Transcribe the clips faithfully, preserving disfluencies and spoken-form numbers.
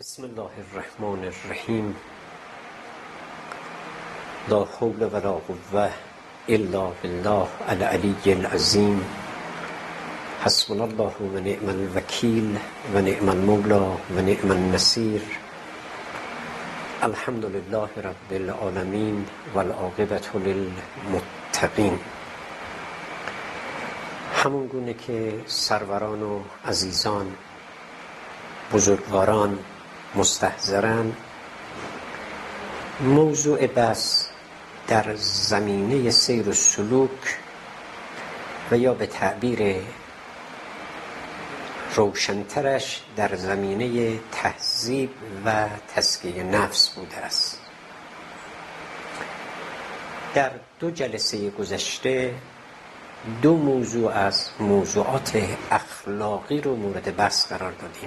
بسم الله الرحمن الرحیم. لا حول ولا قوة الا بالله العلی العظیم. حسبنا الله و نعم الوکیل و نعم المولا و نعم النصیر. الحمد لله رب العالمین و العاقبة للمتقین. همون گونه که سروران و عزیزان، بزرگواران مستحضرن، موضوع بحث در زمینه سیر و سلوک و یا به تعبیر روشنترش در زمینه تهذیب و تزکیه نفس بوده است. در دو جلسه گذشته دو موضوع از موضوعات اخلاقی رو مورد بحث قرار دادیم.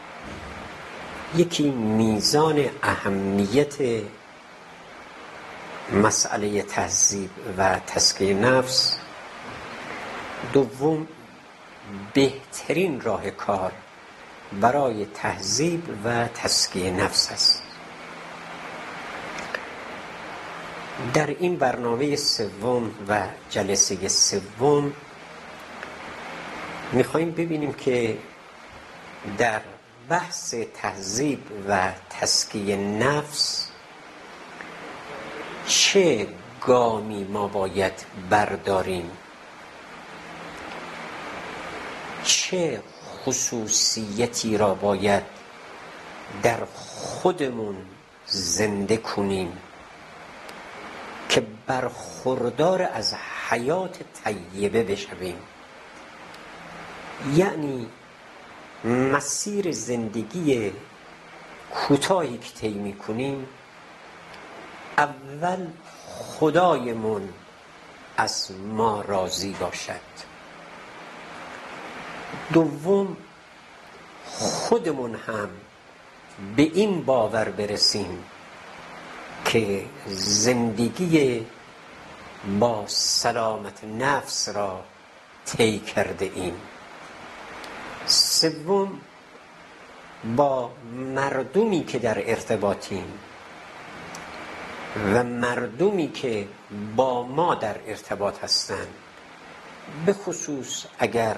یکی میزان اهمیت مسئله تهذیب و تزکیه نفس، دوم بهترین راه کار برای تهذیب و تزکیه نفس است. در این برنامه سوم و جلسه سوم میخواییم ببینیم که در بحث تهذیب و تزکیه نفس چه گامی ما باید برداریم، چه خصوصیتی را باید در خودمون زنده کنیم که برخوردار از حیات طیبه بشویم. یعنی مسیر زندگی کوتاهی که طی می‌کنیم، اول خدایمون از ما راضی باشد، دوم خودمون هم به این باور برسیم که زندگی با سلامت نفس را طی کرده ایم، سوم با مردمی که در ارتباطیم و مردمی که با ما در ارتباط هستند، به خصوص اگر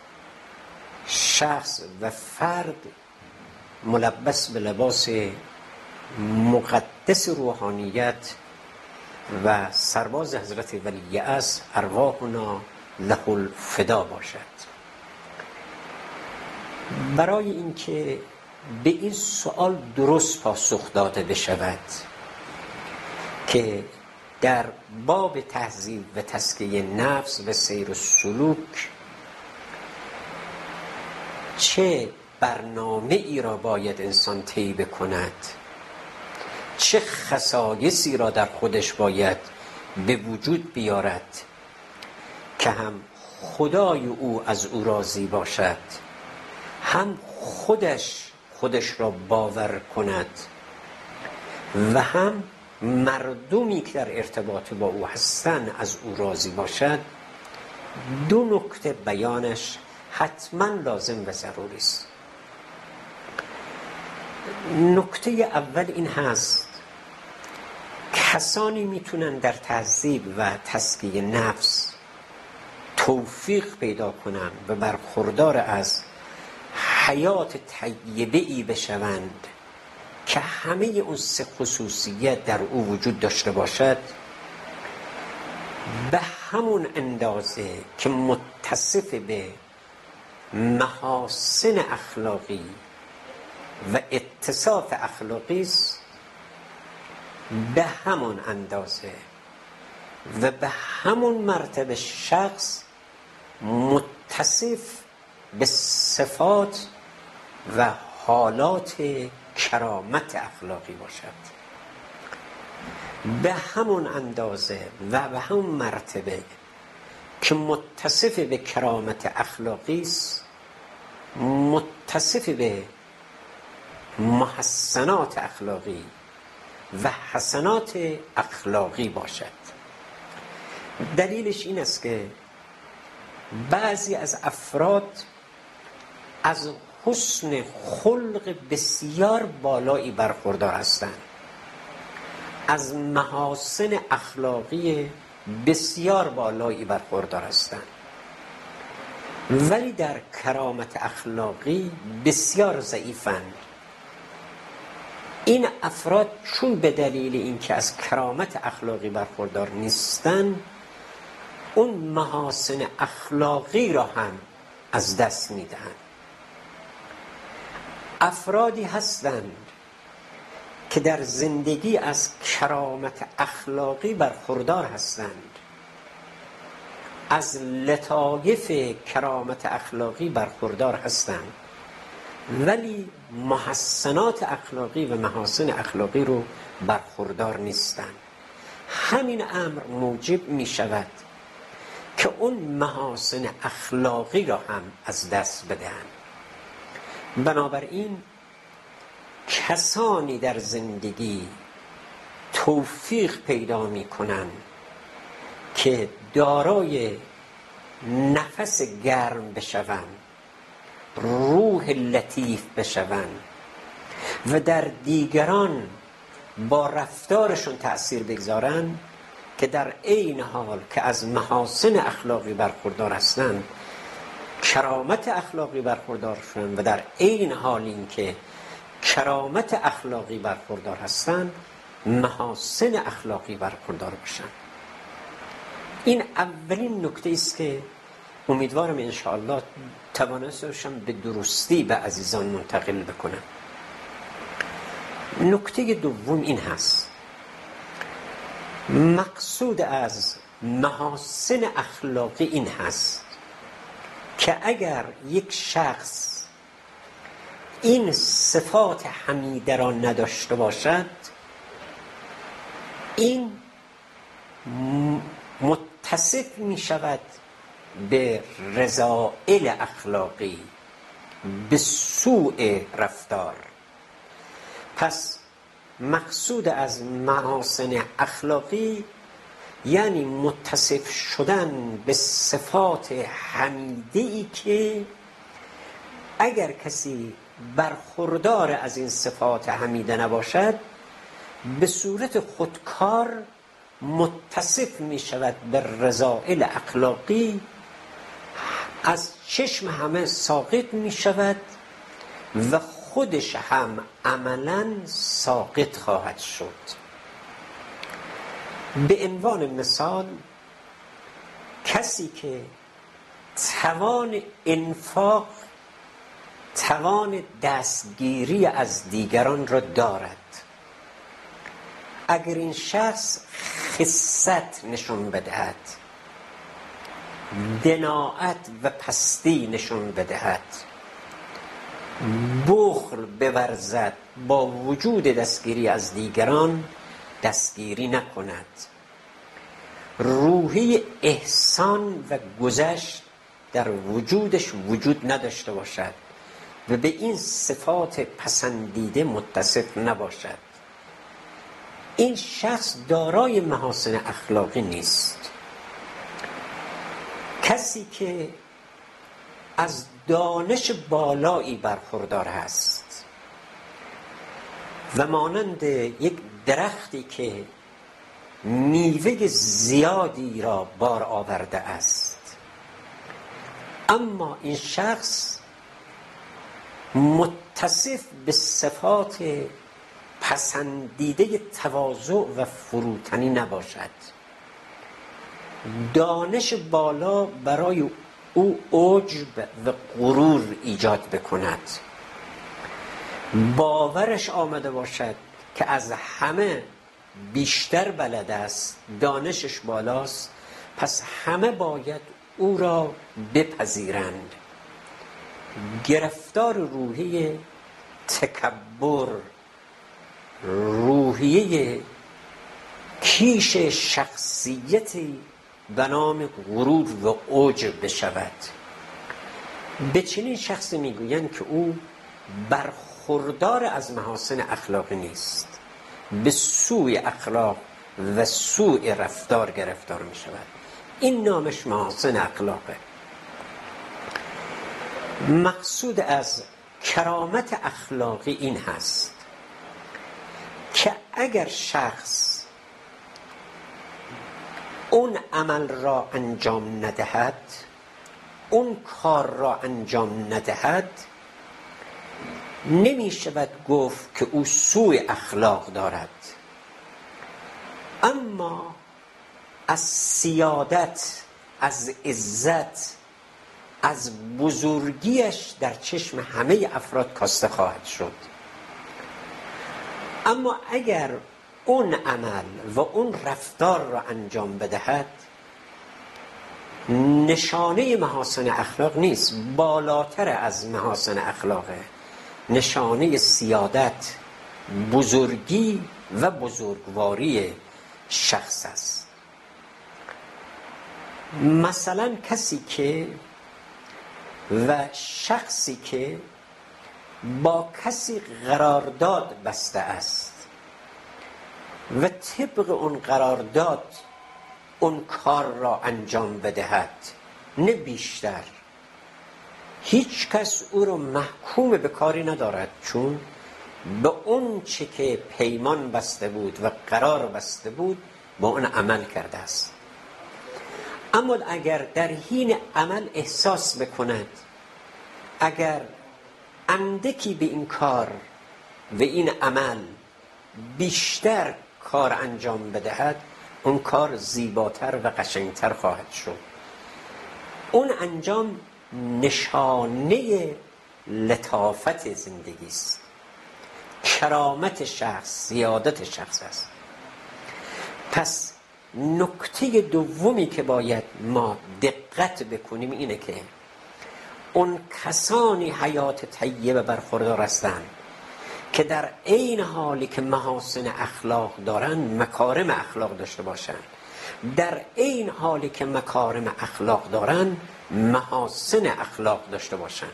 شخص و فرد ملبس به لباس مقدس روحانیت و سرباز حضرت ولی است، ارواحنا له الفدا باشد. برای اینکه به این سوال درست پاسخ داده بشود که در باب تهذیب و تزکیه نفس و سیر و سلوک چه برنامه ای را باید انسان طی بکند، چه خصایصی را در خودش باید به وجود بیارد که هم خدای او از او راضی باشد، هم خودش خودش را باور کند و هم مردمی که در ارتباط با او هستند از او راضی باشد، دو نکته بیانش حتما لازم و ضروری است. نکته اول این هست: کسانی میتونن در تهذیب و تزکیه نفس توفیق پیدا کنن و برخوردار از حیات طیبه‌ای بشوند که همه اون سه خصوصیت در او وجود داشته باشد، به همون اندازه که متصف به محاسن اخلاقی و اتصاف اخلاقی است، به همون اندازه و به همون مرتبه شخص متصف به صفات و حالات کرامت اخلاقی باشد. به همون اندازه و به همون مرتبه که متصف به کرامت اخلاقی است، متصف به محسنات اخلاقی و حسنات اخلاقی باشد. دلیلش این است که بعضی از افراد از حسن خلق بسیار بالایی برخوردار هستند، از محاسن اخلاقی بسیار بالایی برخوردار هستند، ولی در کرامت اخلاقی بسیار ضعیفند. این افراد چون به دلیل اینکه از کرامت اخلاقی برخوردار نیستند، اون محاسن اخلاقی را هم از دست میدهند. افرادی هستند که در زندگی از کرامت اخلاقی برخوردار هستند، از لطایف کرامت اخلاقی برخوردار هستند، ولی محسنات اخلاقی و محاسن اخلاقی رو برخوردار نیستند. همین امر موجب می شود که اون محاسن اخلاقی را هم از دست بدهند. بنابراین کسانی در زندگی توفیق پیدا می کنند که دارای نفس گرم بشوند، روح لطیف بشوند و در دیگران با رفتارشون تأثیر بگذارند، که در عین حال که از محاسن اخلاقی برخوردار هستند کرامت اخلاقی برخوردار شدند و در عین حال این که کرامت اخلاقی برخوردار هستند محاسن اخلاقی برخوردار باشند. این اولین نکته است که امیدوارم انشاءالله توانستم به درستی به عزیزان منتقل بکنم. نکته دوم این هست: مقصود از محاسن اخلاقی این هست که اگر یک شخص این صفات حمیده را نداشته باشد، این متصف می شود به رذائل اخلاقی، به سوء رفتار. پس مقصود از محاسن اخلاقی یعنی متصف شدن به صفات حمیده‌ای که اگر کسی برخوردار از این صفات حمیده نباشد، به صورت خودکار متصف می شود به رذائل اخلاقی، از چشم همه ساقط می شود و خودش هم عملاً ساقط خواهد شد. به عنوان مثال، کسی که توان انفاق، توان دستگیری از دیگران را دارد، اگر این شخص خست نشون بدهد، دناعت و پستی نشون بدهد، بخل بورزد، با وجود دستگیری از دیگران دستگیری نکند، روحی احسان و گذشت در وجودش وجود نداشته باشد و به این صفات پسندیده متصف نباشد، این شخص دارای محاسن اخلاقی نیست. کسی که از دانش بالایی برخوردار هست و مانند یک درختی که میوه زیادی را بار آورده است، اما این شخص متصف به صفات پسندیده تواضع و فروتنی نباشد، دانش بالا برای او عجب و غرور ایجاد بکند، باورش آمده باشد که از همه بیشتر بلد است، دانشش بالاست، پس همه باید او را بپذیرند. گرفتار روحیه تکبر، روحیه کیش شخصیتی به نام غرور و عجب بشود. به چنین شخصی میگویند که او برخوردار از محاسن اخلاقی نیست، به سوء اخلاق و سوء رفتار گرفتار می شود. این نامش محاسن اخلاقه. مقصود از کرامت اخلاقی این هست که اگر شخص اون عمل را انجام ندهد، اون کار را انجام ندهد، نمی شود گفت که او سوء اخلاق دارد، اما از سیادت، از عزت، از بزرگیش در چشم همه افراد کاسته خواهد شد. اما اگر اون عمل و اون رفتار را انجام بدهد، نشانه محاسن اخلاق نیست، بالاتر از محاسن اخلاقه، نشانه سیادت، بزرگی و بزرگواری شخص است. مثلا کسی که و شخصی که با کسی قرارداد بسته است و طبق اون قرارداد اون کار را انجام بدهد، نه بیشتر، هیچ کس او را محکوم به کاری ندارد، چون به اون چه که پیمان بسته بود و قرار بسته بود با اون عمل کرده است. اما اگر در حین عمل احساس بکند اگر اندکی به این کار و این عمل بیشتر کار انجام بدهد، اون کار زیباتر و قشنگتر خواهد شد. اون انجام نشانه لطافت زندگی است، کرامت شخص، زیادت شخص است. پس نکته دومی که باید ما دقت بکنیم اینه که اون کسانی حیات طیبه برخوردار هستند که در عین حالی که محاسن اخلاق دارن مکارم اخلاق داشته باشند، در عین حالی که مکارم اخلاق دارن محاسن اخلاق داشته باشند.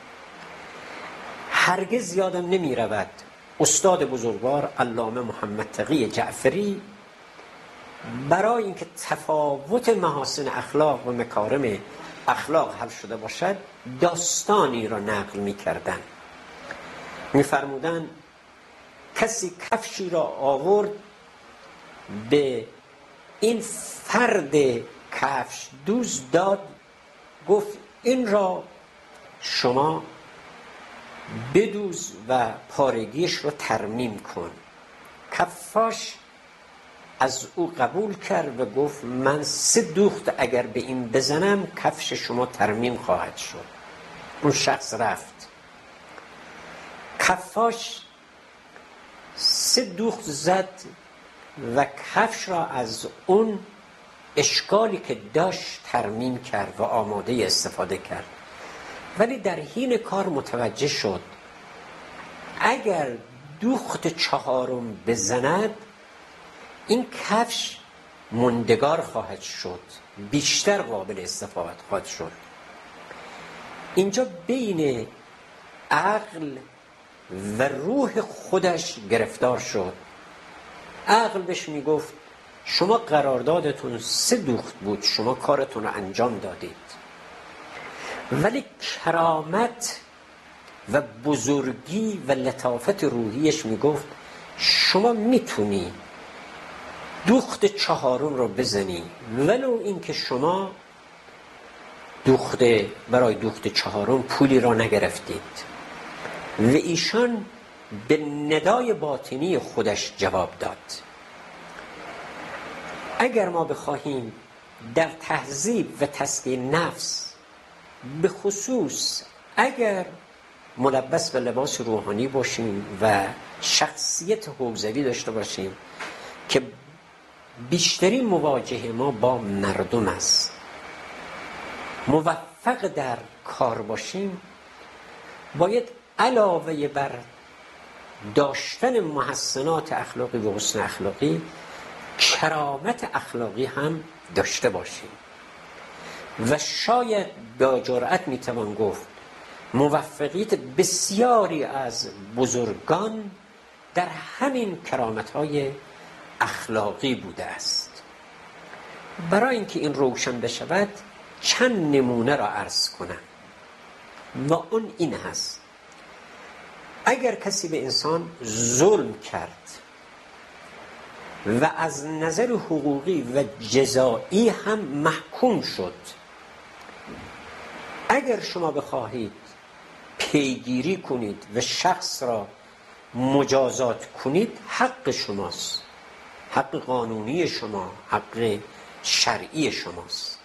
هرگز یادم نمی رود استاد بزرگوار علامه محمد تقی جعفری برای اینکه تفاوت محاسن اخلاق و مکارم اخلاق حل شده باشد داستانی را نقل می کردن. می فرمودن کسی کفشی را آورد به این فرد کفش دوز داد، گفت این را شما بدوز و پارگیش رو ترمیم کن. کفاش از او قبول کرد و گفت من سه دوخت اگر به این بزنم کفش شما ترمیم خواهد شد. اون شخص رفت، کفاش سه دوخت زد و کفش را از اون اشکالی که داشت ترمیم کرد و آماده استفاده کرد. ولی در حین کار متوجه شد اگر دوخت چهارم بزند این کفش مندگار خواهد شد، بیشتر قابل استفاده خواهد شد. اینجا بین عقل و روح خودش گرفتار شد. عقل بهش میگفت شما قراردادتون سه دوخت بود، شما کارتون رو انجام دادید. ولی کرامت و بزرگی و لطافت روحیش میگفت شما میتونی دوخت چهارم رو بزنی، ولو اینکه شما دوخت برای دوخت چهارم پولی را نگرفتید. و ایشان به ندای باطنی خودش جواب داد. اگر ما بخواهیم در تهذیب و تزکیه نفس، به خصوص اگر ملبس به لباس روحانی باشیم و شخصیت حوزوی داشته باشیم که بیشترین مواجهه ما با مردم است، موفق در کار باشیم، باید علاوه بر داشتن محسنات اخلاقی و حسن اخلاقی کرامت اخلاقی هم داشته باشیم. و شاید با جرأت میتوان گفت موفقیت بسیاری از بزرگان در همین کرامت‌های اخلاقی بوده است. برای اینکه این روشن بشود چند نمونه را عرض کنم و اون این هست اگر کسی به انسان ظلم کرد و از نظر حقوقی و جزایی هم محکوم شد، اگر شما بخواهید پیگیری کنید و شخص را مجازات کنید، حق شماست، حق قانونی شما، حق شرعی شماست.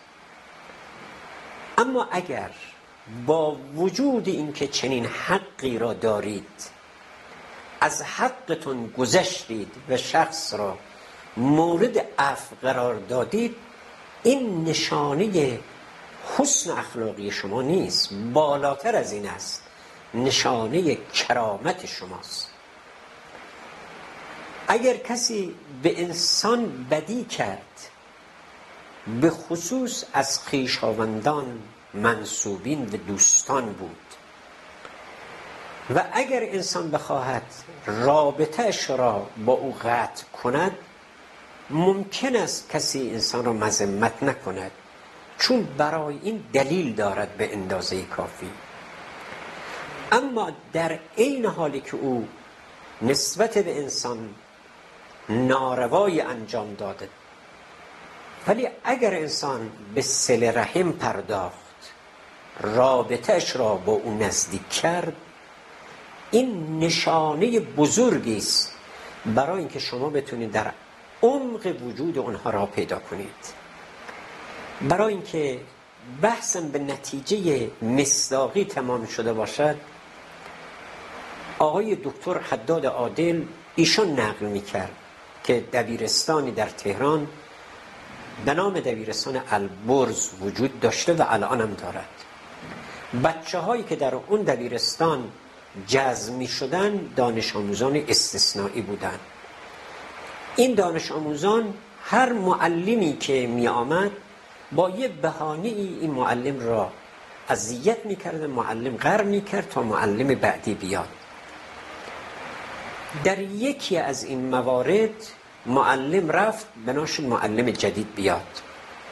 اما اگر با وجود اینکه چنین حقی را دارید از حقتون گذشتید و شخص را مورد عفو قرار دادید، این نشانه حسن اخلاقی شما نیست، بالاتر از این است، نشانه کرامت شماست. اگر کسی به انسان بدی کرد، به خصوص از خویشاوندان، منسوبین و دوستان بود، و اگر انسان بخواهد رابطه‌اش را با او قطع کند، ممکن است کسی انسان را مذمت نکند، چون برای این دلیل دارد به اندازه کافی. اما در عین حالی که او نسبت به انسان ناروایی انجام داده، ولی اگر انسان به صله رحم پرداخت، رابطه‌اش را با او نزدیک کرد، این نشانه بزرگی است برای اینکه شما بتونید در عمق وجود اونها را پیدا کنید. برای اینکه بحثم به نتیجه مصداقی تمام شده باشد، آقای دکتر حداد عادل ایشون نقل میکرد که دبیرستانی در تهران به نام دبیرستان البرز وجود داشته و الان هم دارد. بچه هایی که در اون دبیرستان جذب می شدن دانش آموزان استثنایی بودن. این دانش آموزان هر معلمی که می آمد با یه بهانه ای این معلم را اذیت می کرد، معلم غر می کرد تا معلم بعدی بیاد. در یکی از این موارد معلم رفت، بنا شد معلم جدید بیاد.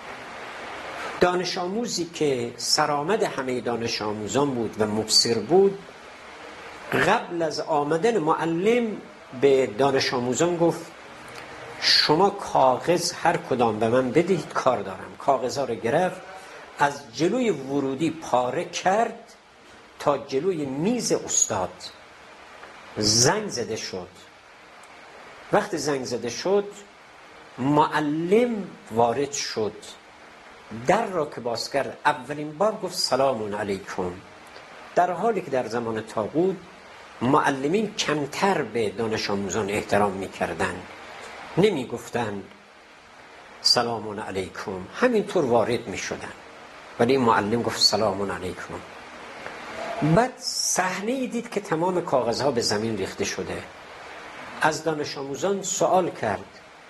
دانش آموزی که سرآمد همه دانش آموزان بود و مبصر بود، قبل از آمدن معلم به دانش آموزان گفت شما کاغذ هر کدام به من بدهید، کار دارم. کاغذها رو گرفت، از جلوی ورودی پاره کرد تا جلوی میز استاد. زنگ زده شد. وقت زنگ زده شد، معلم وارد شد، در را که باز کرد اولین بار گفت سلام علیکم، در حالی که در زمان طاغوت معلمین کمتر به دانش آموزان احترام می‌کردند، نمی‌گفتند سلام علیکم، همینطور وارد می‌شدند، ولی معلم گفت سلام علیکم. بعد صحنه‌ای دید که تمام کاغذها به زمین ریخته شده. از دانش آموزان سوال کرد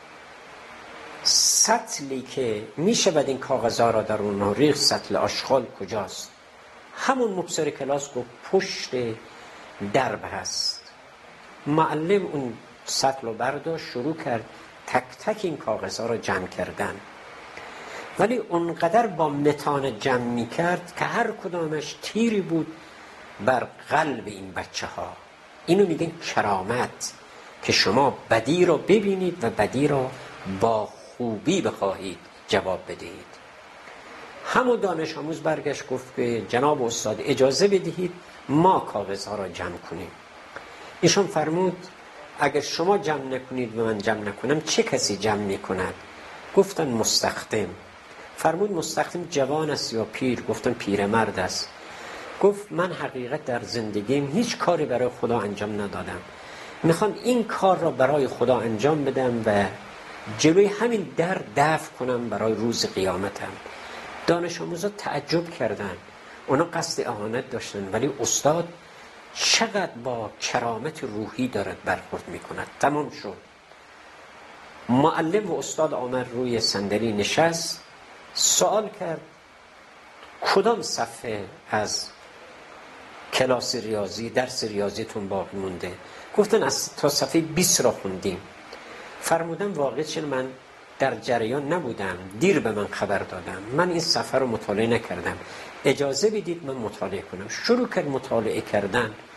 سطلی که میشه بعد این کاغذها را در اون ریخت، سطل آشغال کجاست؟ همون مبصر کلاس گفت پشت درب هست. معلم اون سطل رو برداشت، شروع کرد تک تک این کاغذها را جمع کردن، ولی اونقدر با متانت جمع میکرد که هر کدامش تیری بود بر قلب این بچه ها. اینو میگن کرامت، که شما بدی را ببینید و بدی را با خوبی بخواهید جواب بدهید. همون دانش آموز برگشت گفت که جناب استاد اجازه بدهید ما کاغذها را جمع کنیم. ایشون فرمود اگر شما جمع نکنید و من جمع نکنم چه کسی جمع میکند؟ گفتن مستخدم. فرمود مستخدم جوان است یا پیر؟ گفتن پیرمرد است. گفت من حقیقت در زندگیم هیچ کاری برای خدا انجام ندادم، میخوام این کار را برای خدا انجام بدم و جلوی همین در دفع کنم برای روز قیامتم. دانش آموزا تعجب کردن، اونا قصد اهانت داشتن، ولی استاد چقدر با کرامت روحی دارد برخورد میکند. تمام شد. معلم و استاد آمد روی صندلی نشست، سوال کرد کدام صفحه از کلاس ریاضی درس ریاضیتون باقی مونده؟ گفتن از تا صفحه بیست را خوندیم. فرمودم واقعا چون من در جریان نبودم، دیر به من خبر دادم، من این صفحه رو مطالعه نکردم، اجازه بدید من مطالعه کنم. شروع کرد مطالعه کردن.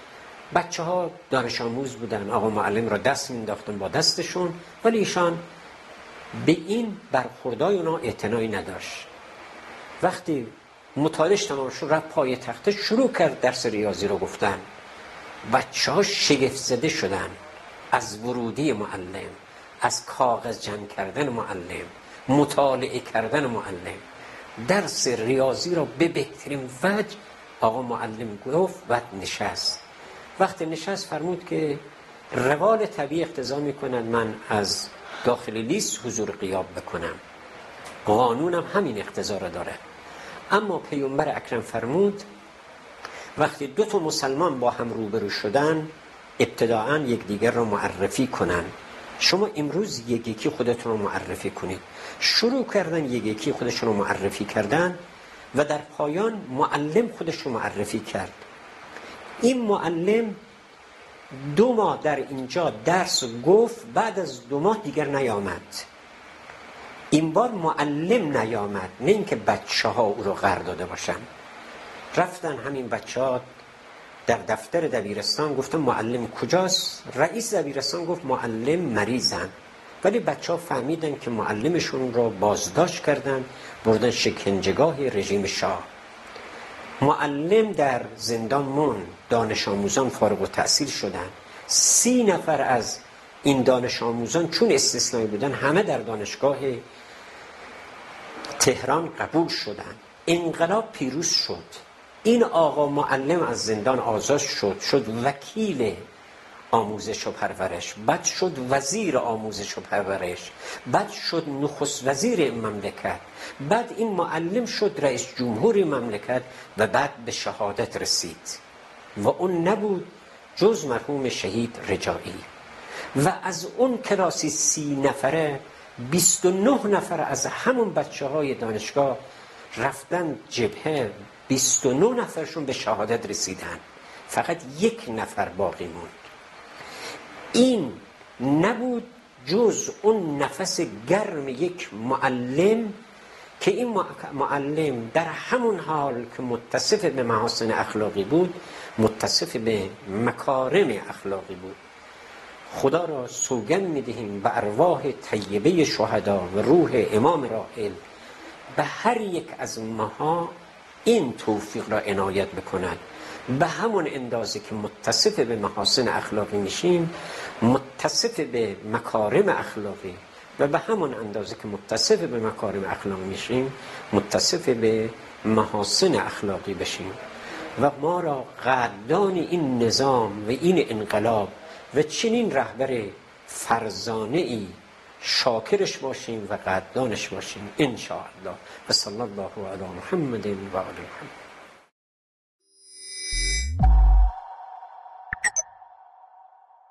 بچه ها دانش آموز بودن، آقا معلم را دست مینداختن با دستشون، ولی ایشان به این برخوردای اونا اعتنایی نداشت. وقتی مطالعش تمام شد رفت پای تخته شروع کرد درس ریاضی رو گفتن. بچه ها شگفت زده شدن از ورودی معلم، از کاغذ جمع کردن معلم، مطالعه کردن معلم. درس ریاضی را به بهترین وجه آقا معلم گفت و نشست. وقتی نشست فرمود که روال طبیعی اقتضا می‌کند من از داخل لیست حضور غیاب بکنم، قانونم همین اقتضا را داره. اما پیامبر اکرم فرمود وقتی دو تا مسلمان با هم روبرو شدن ابتداعاً یکدیگر را معرفی کنن. شما امروز یک یکی خودتون رو معرفی کنید. شروع کردن یک یکی خودشون رو معرفی کردن و در پایان معلم خودش رو معرفی کرد. این معلم دو ماه در اینجا درس گفت، بعد از دو ماه دیگر نیامد. این بار معلم نیامد، نه اینکه بچه ها او رو غر داده باشن. رفتن همین بچه ها در دفتر دبیرستان گفتن معلم کجاست؟ رئیس دبیرستان گفت معلم مریضن. ولی بچه ها فهمیدن که معلمشون رو بازداشت کردن، بردن شکنجهگاه رژیم شاه. معلم در زندان مون، دانش آموزان فارغ التحصیل شدن. سی نفر از این دانش آموزان چون استثنایی بودن همه در دانشگاه تهران قبول شدن. انقلاب پیروز شد. این آقا معلم از زندان آزاد شد، شد وکیل آموزش و پرورش، بعد شد وزیر آموزش و پرورش، بعد شد نخست وزیر این مملکت، بعد این معلم شد رئیس جمهور مملکت و بعد به شهادت رسید و اون نبود جز مرحوم شهید رجایی. و از اون کلاسی سی نفره بیست و نه نفر از همون بچه های دانشگاه رفتن جبهه، بیست و نه نفرشون به شهادت رسیدن، فقط یک نفر باقی موند. این نبود جز اون نفس گرم یک معلم که این معلم در همون حال که متصف به محاسن اخلاقی بود متصف به مکارم اخلاقی بود. خدا را سوگند می‌دهیم به ارواح طیبه شهدا و روح امام راحل به هر یک از ماها این توفیق را عنایت بکند. به همون اندازه که متصف به محاسن اخلاقی میشیم متصف به مکارم اخلاقی و به همون اندازه که متصف به مکارم اخلاقی میشیم متصف به محاسن اخلاقی بشیم و ما را قدردان این نظام و این انقلاب و چنین رهبر فرزانه ای شاکرش باشیم و قدردانش باشیم ان شاء الله. و صلی الله علی محمد و آل محمد.